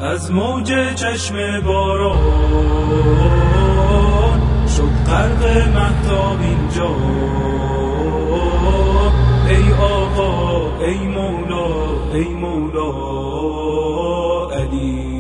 از موج چشم باران شد غرق مهتاب اینجا. ای آقا ای مولا ای مولا علی.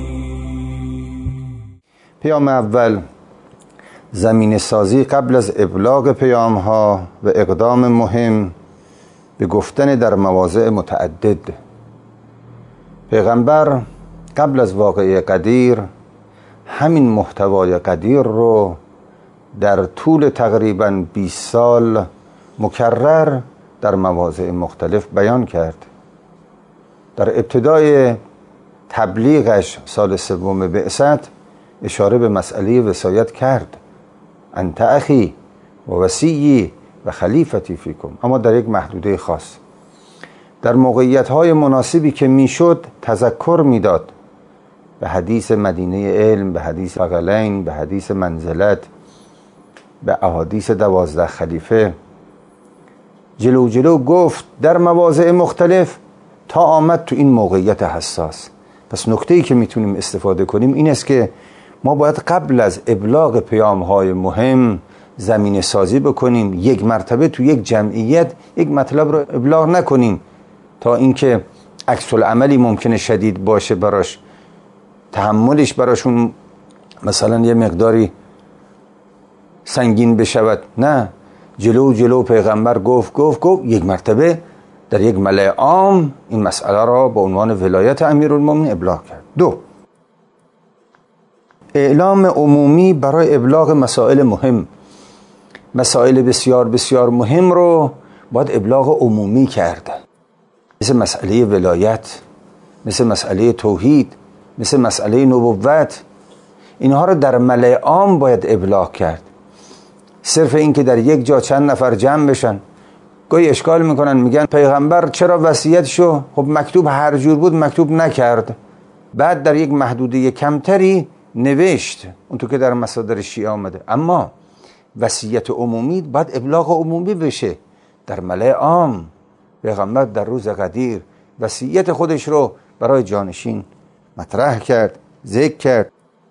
پیام اول، زمینه سازی قبل از ابلاغ پیام ها و اقدام مهم به گفتن در مواضع متعدد. پیغمبر قبل از واقعه قدیر همین محتوای قدیر رو در طول تقریباً 20 سال مکرر در مواضع مختلف بیان کرد. در ابتدای تبلیغش سال سوم بعثت اشاره به مسئله وصایت کرد، انت اخی و وصیی و خلیفتی فیکم، اما در یک محدوده خاص. در موقعیت‌های مناسبی که میشد تذکر میداد به حدیث مدینه علم، به حدیث ثقلین، به حدیث منزلت، به احادیث 12 خلیفه. جلو جلو گفت در مواضع مختلف تا آمد تو این موقعیت حساس. پس نکته‌ای که میتونیم استفاده کنیم این است که ما باید قبل از ابلاغ پیام‌های مهم زمینه سازی بکنیم. یک مرتبه تو یک جمعیت یک مطلب رو ابلاغ نکنیم تا اینکه عکس العملی ممکنه شدید باشه براش، تحملش براشون مثلا یه مقداری سنگین بشود. نه، جلو پیغمبر گفت یک مرتبه در یک ملأ عام این مسئله را به عنوان ولایت امیرالمومنین ابلاغ کرد. 2. اعلام عمومی برای ابلاغ مسائل مهم. مسائل بسیار بسیار مهم رو باید ابلاغ عمومی کرد، مثل مسئله ولایت، مثل مسئله توحید، مثل مسئله نبوت. اینها رو در ملأ عام باید ابلاغ کرد. صرف این که در یک جا چند نفر جمع بشن، گاهی اشکال میکنن، میگن پیغمبر چرا وصیتشو خب مکتوب هر جور بود مکتوب نکرد، بعد در یک محدوده کمتری نوشت، اونطور که در مصادر شیعه آمده. اما وصیت عمومی باید ابلاغ عمومی بشه در ملأ عام. پیغمبر در روز قدیر وصیت خودش رو برای جانشین مطرح کرد، ذکر کرد.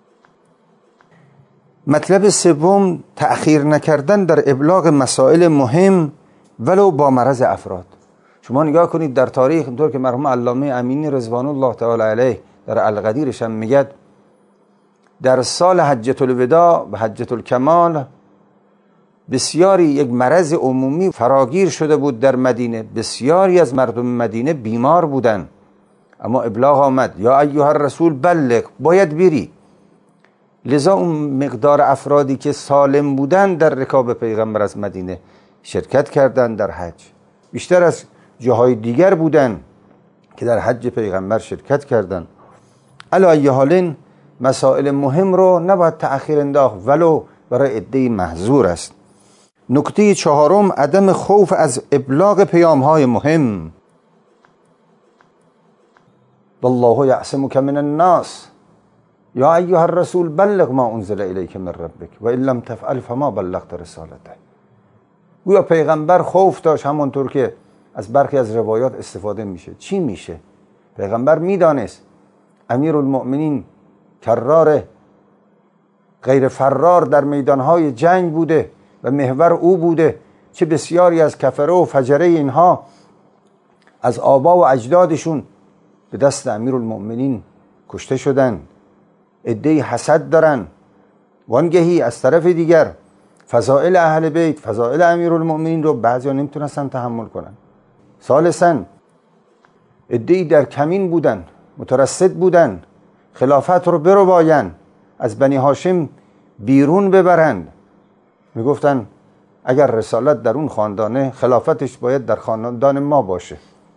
مطلب سوم، تأخیر نکردن در ابلاغ مسائل مهم ولو با مرض افراد. شما نگاه کنید در تاریخ، اینطور که مرحوم علامه امینی رضوان الله تعالی علیه در القدیرش هم میگه، در سال حجة الوداع و حجة الکمال بسیاری یک مرض عمومی فراگیر شده بود در مدینه. بسیاری از مردم مدینه بیمار بودن، اما ابلاغ آمد یا ایها الرسول بلغ، باید بری. لذا اون مقدار افرادی که سالم بودن در رکاب پیغمبر از مدینه شرکت کردن در حج، بیشتر از جاهای دیگر بودن که در حج پیغمبر شرکت کردن. علی ای حال مسائل مهم رو نباید تأخیر انداخت ولو برای عده محظور است. نکته 4، عدم خوف از ابلاغ پیام‌های مهم. والله یعصمک من الناس یا ایها الرسول بلغ ما انزل الیک من ربک و ان لم تفعل فما بلغت رسالته. گویا پیغمبر خوف داشت، همونطور که از برخی از روایات استفاده میشه. چی میشه؟ پیغمبر میدانست امیرالمؤمنین کرار غیر فرار در میدانهای جنگ بوده و محور او بوده، چه بسیاری از کفره و فجره اینها از آبا و اجدادشون به دست امیرالمؤمنین کشته شدن. عده‌ای حسد دارن، وانگهی از طرف دیگر فضائل اهل بیت، فضائل امیرالمؤمنین رو بعضیا نمیتونستن تحمل کنن. ثالثاً عده‌ای در کمین بودن، مترصد بودن، خلافت رو برباین، از بنی هاشم بیرون ببرند. میگفتن اگر رسالت در اون خاندانه، خلافتش باید در خاندان ما باشه.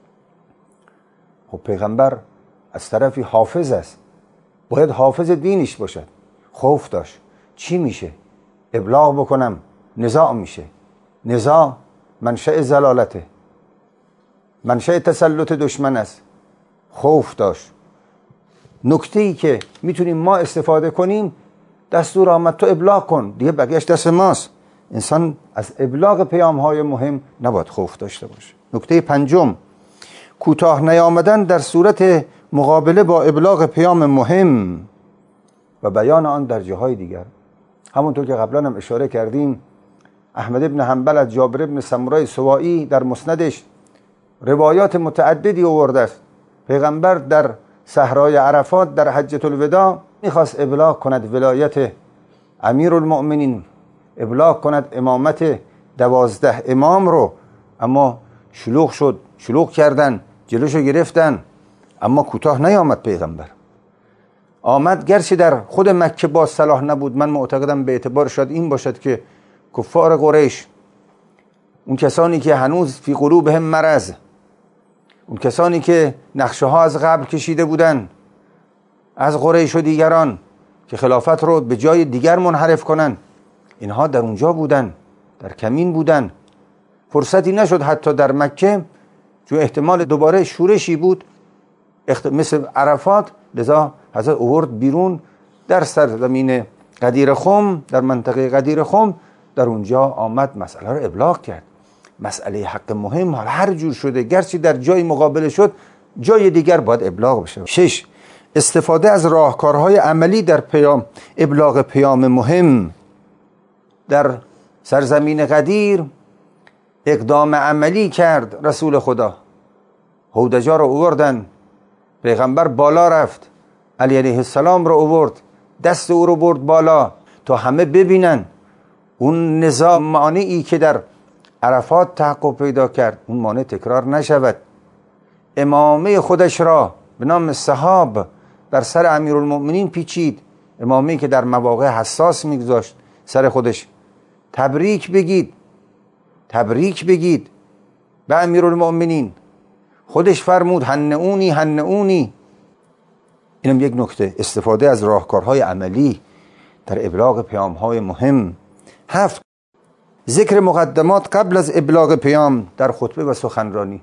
خب پیغمبر از طرفی حافظ است، باید حافظ دینش باشد. خوف داشت چی میشه؟ ابلاغ بکنم نزاع میشه. نزاع منشأ ضلالته، منشأ تسلط دشمن است. خوف داشت. نکته‌ای که میتونیم ما استفاده کنیم، دستور آمد تو ابلاغ کن، دیگه بقیه‌اش دست ماست. انسان از ابلاغ پیام‌های مهم نباید خوف داشته باشه. نکته 5، کوتاه نیامدن در صورت مقابله با ابلاغ پیام مهم و بیان آن در جاهای دیگر. همونطور که قبلا هم اشاره کردیم، احمد ابن حنبل از جابر ابن سمره سوایی در مسندش روایات متعددی آورده است. پیغمبر در صحرای عرفات در حجة الوداع میخواست ابلاغ کند ولایت امیرالمؤمنین، ابلاغ کند امامت 12 امام رو، اما شلوغ شد، شلوغ کردن، جلوشو گرفتن، اما کوتاه نیامد. پیغمبر آمد، گرچه در خود مکه با صلاح نبود. من معتقدم به اعتبار شاید این باشد که کفار قریش، اون کسانی که هنوز فی قلوبهم مرض، اون کسانی که نقشه ها از قبل کشیده بودن از قریش و دیگران که خلافت رو به جای دیگر منحرف کنن، اینها در اونجا بودن، در کمین بودن. فرصتی نشد حتی در مکه، چون احتمال دوباره شورشی بود مثل عرفات، لذا حضرت آورد بیرون در سرزمین غدیر خم، در منطقه غدیر خم، در اونجا آمد مسئله رو ابلاغ کرد. مسئله حق مهم حالا هر جور شده، گرچه در جای مقابله شد، جای دیگر باید ابلاغ بشه. 6. استفاده از راهکارهای عملی در ابلاغ پیام مهم. در سرزمین غدیر اقدام عملی کرد رسول خدا. هودجا رو آوردن، پیغمبر بالا رفت، علی علیه السلام رو آورد، دست او رو برد بالا تا همه ببینن اون نزاع مانعی که در عرفات تحقق پیدا کرد اون مانع تکرار نشود. امامه خودش را به نام صحاب بر سر امیرالمؤمنین پیچید، امامی که در مواقع حساس میگذاشت سر خودش. تبریک بگید، تبریک بگید به امیرالمؤمنین. خودش فرمود هنئونی هنئونی. اینم یک نکته، استفاده از راهکارهای عملی در ابلاغ پیام‌های مهم. 7. ذکر مقدمات قبل از ابلاغ پیام در خطبه و سخنرانی.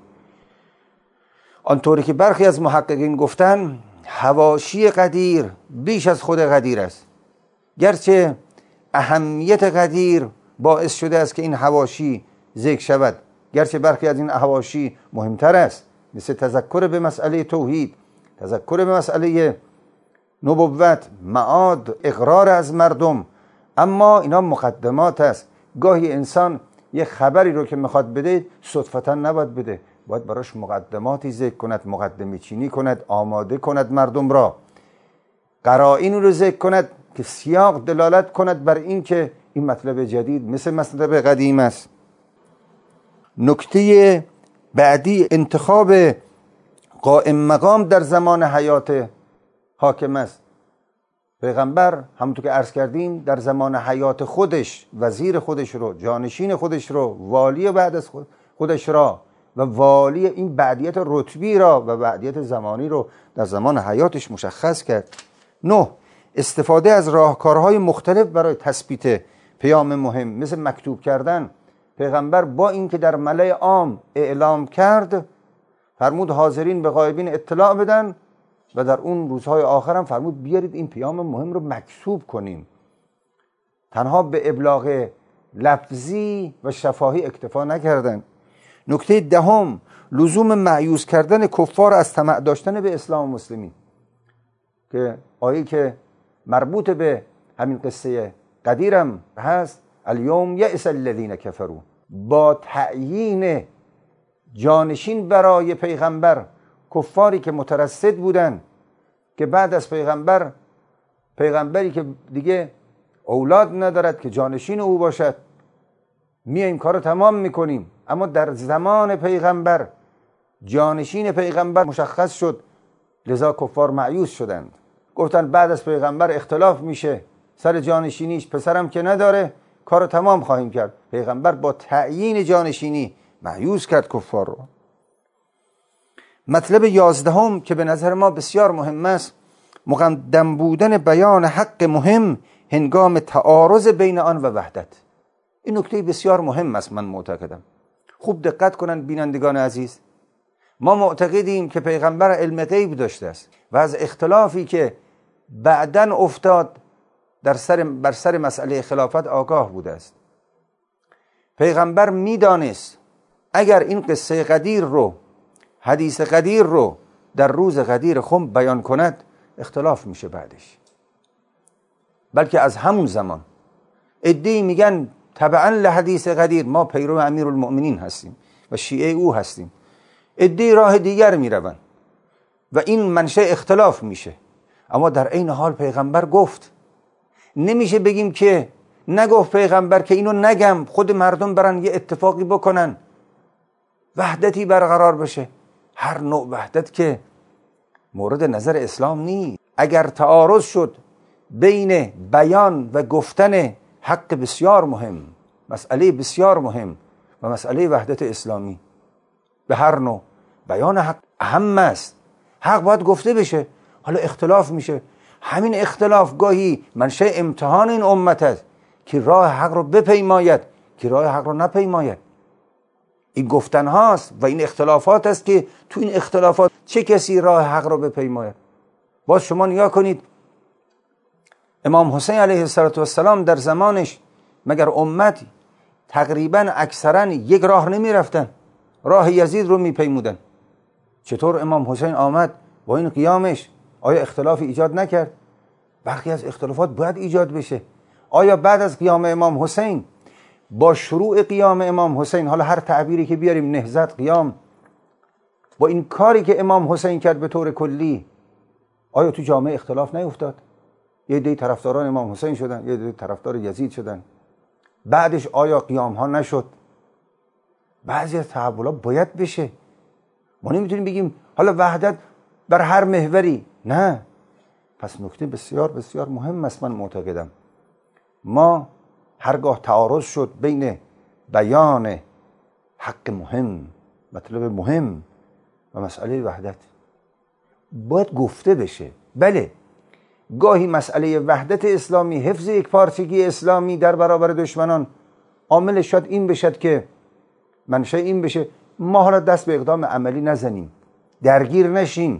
آنطوری که برخی از محققین گفتن حواشی غدیر بیش از خود غدیر است، گرچه اهمیت غدیر باعث شده است که این حواشی ذکر شود، گرچه برخی از این حواشی مهمتر است، مثل تذکر به مسئله توحید، تذکر به مسئله نبوت، معاد، اقرار از مردم، اما اینا مقدمات است. گاهی انسان یه خبری رو که میخواد بده صدفتا نباید بده، باید براش مقدماتی ذکر کند، مقدمه چینی کند، آماده کند مردم را، قرائن رو ذکر کند که سیاق دلالت کند بر این که این مطلب جدید مثل مطلب قدیم است. نکته بعدی انتخاب قائم مقام در زمان حیات حاکم است. پیغمبر همونطور که عرض کردیم در زمان حیات خودش وزیر خودش رو، جانشین خودش رو، والی بعد از خودش را و والی این بعدیت رتبی را و بعدیت زمانی رو در زمان حیاتش مشخص کرد. 9. استفاده از راهکارهای مختلف برای تثبیت پیام مهم، مثل مکتوب کردن. پیغمبر با اینکه در ملأ عام اعلام کرد، فرمود حاضرین به غایبین اطلاع بدن و در اون روزهای آخر هم فرمود بیارید این پیام مهم رو مکتوب کنیم. تنها به ابلاغ لفظی و شفاهی اکتفا نکردن. نکته 10. لزوم مایوس کردن کفار از طمع داشتن به اسلام و مسلمین، که آیه که مربوط به همین قصه قدیرم هست، الیوم یئس الذین کفروا، با تعیین جانشین برای پیغمبر، کفاری که مترصد بودن که بعد از پیغمبری که دیگه اولاد ندارد که جانشین او باشد، میایم کارو تمام میکنیم، اما در زمان پیغمبر جانشین پیغمبر مشخص شد، لذا کفار مایوس شدند، گفتن بعد از پیغمبر اختلاف میشه سر جانشینیش، پسرم که نداره، کارو تمام خواهیم کرد. پیغمبر با تعیین جانشینی مایوس کرد کفار رو. مطلب 11 که به نظر ما بسیار مهم است، مقدم بودن بیان حق مهم هنگام تعارض بین آن و وحدت. این نکته بسیار مهم است. من معتقدم، خوب دقت کنن بینندگان عزیز، ما معتقدیم که پیغمبر علم غیب داشته است و از اختلافی که بعدن افتاد بر سر مسئله خلافت آگاه بوده است. پیغمبر میدانست اگر این قصه قدیر رو، حدیث قدیر رو در روز غدیر خم بیان کند اختلاف میشه بعدش. بلکه از همون زمان عده‌ای میگن تبعا لحدیث غدیر ما پیرو امیرالمؤمنین هستیم و شیعه او هستیم، عده‌ای راه دیگر میروند و این منشأ اختلاف میشه. اما در عین حال پیغمبر گفت، نمیشه بگیم که نگفت پیغمبر که اینو نگم خود مردم برن یه اتفاقی بکنن وحدتی برقرار بشه. هر نوع وحدت که مورد نظر اسلام نیست. اگر تعارض شد بین بیان و گفتن حق بسیار مهم، مسئله بسیار مهم و مسئله وحدت اسلامی، به هر نوع بیان حق اهم است، حق باید گفته بشه. حالا اختلاف میشه، همین اختلاف گاهی منشأ امتحان این امت است که راه حق رو بپیماید که راه حق رو نپیماید. این گفتن هاست و این اختلافات است که تو این اختلافات چه کسی راه حق رو بپیماید. باز شما نگاه کنید امام حسین علیه السلام در زمانش مگر امت تقریبا اکثرا یک راه نمی رفتن، راه یزید رو می پیمودن. چطور امام حسین آمد با این قیامش آیا اختلافی ایجاد نکرد؟ برخی از اختلافات باید ایجاد بشه. آیا بعد از قیام امام حسین با شروع قیام امام حسین، حالا هر تعبیری که بیاریم، نهضت، قیام، با این کاری که امام حسین کرد به طور کلی، آیا تو جامعه اختلاف نیفتاد؟ یه عده طرفداران امام حسین شدن، یه عده طرفدار یزید شدن. بعدش آیا قیام ها نشد؟ بعضی از تحولات باید بشه. ما نمیتونیم بگیم حالا وحدت بر هر محوری، نه. پس نکته بسیار بسیار مهم است. من معتقدم ما هرگاه تعارض شد بین بیان حق مهم، مطلب مهم و مسئله وحدت، باید گفته بشه. بله گاهی مسئله وحدت اسلامی، حفظ یک پارچگی اسلامی در برابر دشمنان عاملش شاید این بشد که منشأ این بشه ما حالا دست به اقدام عملی نزنیم، درگیر نشیم،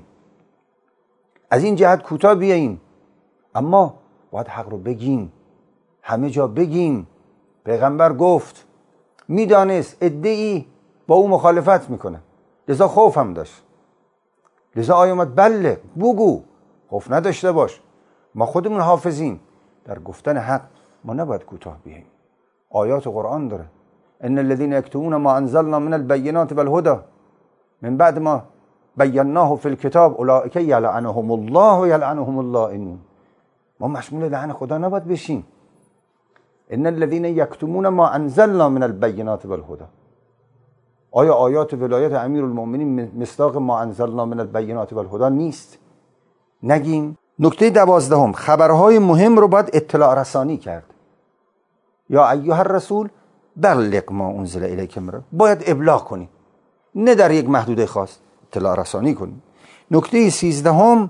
از این جهت کوتاه بیاییم. اما باید حق رو بگیم، همه جا بگیم. پیغمبر گفت، میدانست عده‌ای با او مخالفت میکنه، لذا خوف هم داشت، لذا آیامد بلغ، بگو، خوف نداشته باش، ما خودمون حافظیم. در گفتن حق ما نباید کوتاه بیاییم. آیات قرآن داره، ان الذين يكتمون ما انزلنا من البينات والهدى من بعد ما بیناه فی الکتاب اولئک یلعنهم الله و یلعنهم اللائنون. ما مشمول لعن خدا نباید بشیم. ان الذين یکتمون ما انزلنا من البینات والهدى. آیا آیات ولایت امیرالمؤمنین مصداق ما انزلنا من البینات والهدى نیست؟ نگیم. نکته 12، خبرهای مهم رو باید اطلاع رسانی کرد. یا ایها الرسول بلغ ما انزل الیک من ربک. باید ابلاغ کنی، نه در یک محدوده خاص، اطلاع رسانی کنی. نکته 13،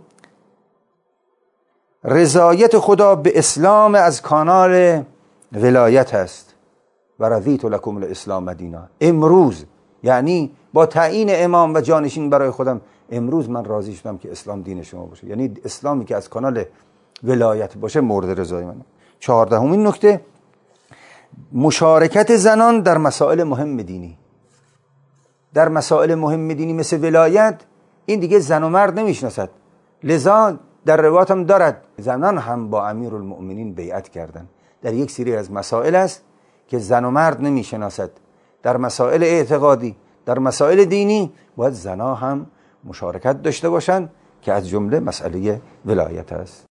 رضایت خدا به اسلام از کانال ولایت است. و رضیت لکم الاسلام دینا. امروز، یعنی با تعیین امام و جانشین برای خودم، امروز من راضی شدم که اسلام دین شما باشه، یعنی اسلامی که از کانال ولایت باشه مورد رضای منه. 14مین نکته، مشارکت زنان در مسائل مهم دینی. در مسائل مهم دینی مثل ولایت، این دیگه زن و مرد نمیشناسد، لذا در روایات هم دارد زنان هم با امیرالمؤمنین بیعت کردند. در یک سری از مسائل است که زن و مرد نمیشناسد. در مسائل اعتقادی، در مسائل دینی باید زنها هم مشارکت داشته باشند که از جمله مسئله ولایت است.